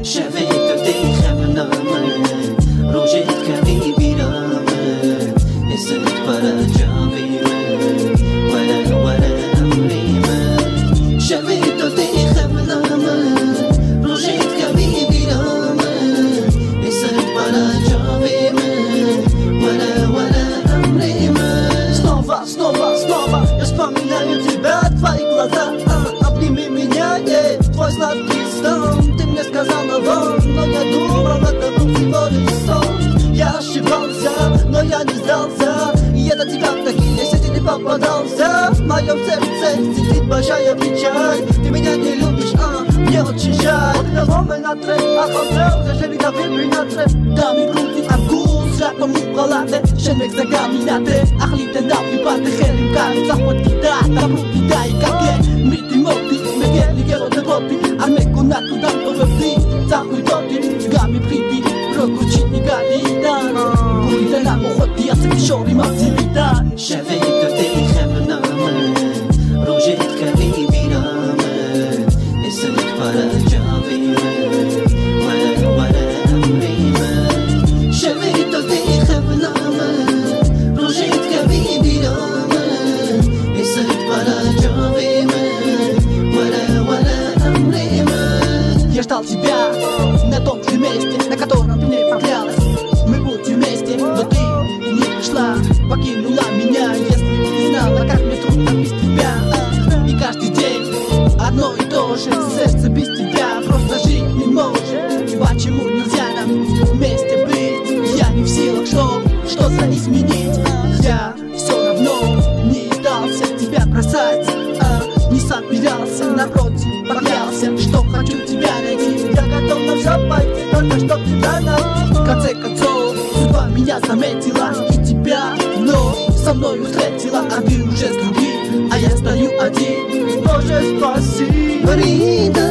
شفيت تيخ بنامك روجت كمي بيرامك اسد برا جابيمك ولا أمريمك شفيت تيخ بنامك روجت كمي بيرامك اسد برا جابيمك ولا أمريمك Снова я вспоминаю тебя, твои глаза обними меня, твой сладкий стон. Ты мне сказала вон, но я думал, это был всего лишь сон. Я ошибался, но я не сдался, и это тебя в такие сети не попадался. В моем сердце сидит большая печаль. Ты меня не любишь, мне очень жаль. Давно на трек, хотел, зажили да на трек. Да ми брути аргус, רק במובחלת שנגז גמינתה אחליט דף ליבת חלם כאן צחוות כיתה תמרות כיתה יקגה מיתי מותי מגל לגרות לבותי המקונת תודם טובבתי צחוי דותי גם מבחיתי רוקוצ'יתי גלידן כולי תנה מוחותי עצמי שורי מצילידן שווית אותי חבנאמה רוז'ת כבי בירמה אסלק פרג'אבי ولا أمريما شفيت تيخ بنامك روجت كبيبي نامك اسد برا جابيمك ولا أمريما Я ждал тебя на том же месте, на котором ты мне понравилась. Мы будем вместе, но ты не пришла, покинула меня. Если бы ты знала, как мне трудно без тебя. И каждый день одно и то же, сердце без тебя просто жить не может. Почему нельзя нам вместе быть? Я не в силах что-то изменить. Я все равно не дался тебя бросать, не собирался, напротив, поклялся, что хочу тебя найти. Я готов на все пойти, только чтоб тебя найти. В конце концов, судьба меня заметила и тебя, но со мной встретила, а ты уже с другим, а я стою один. Боже, спаси, Марида,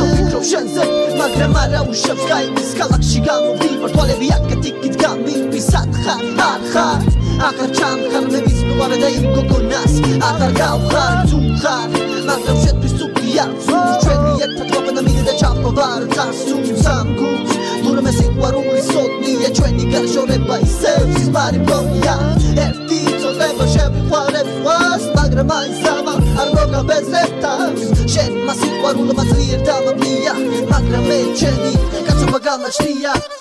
مغرمارا وشفقاي مسكالك شيغان وبيبر طولي بياك تيكي تقامي بيسات خار آخر چند خار نویس دوباره دایم کوکو ناس آخر گاو خار تو خار مغرم شد بسوقی یارزو چوینی یک تطواب نمیده ده چاپا بار ترسو سامگوز دورم اسید وروری صدنیه چوینی گر شوره بای سیف سیزباری بونیا افتی تو دبا شبی خواره فواز مغرمای زما ارگوگا بزرتاز شد مسید ورول مزیر دام بلیا مغرمه چنی کچو بگام نشتیا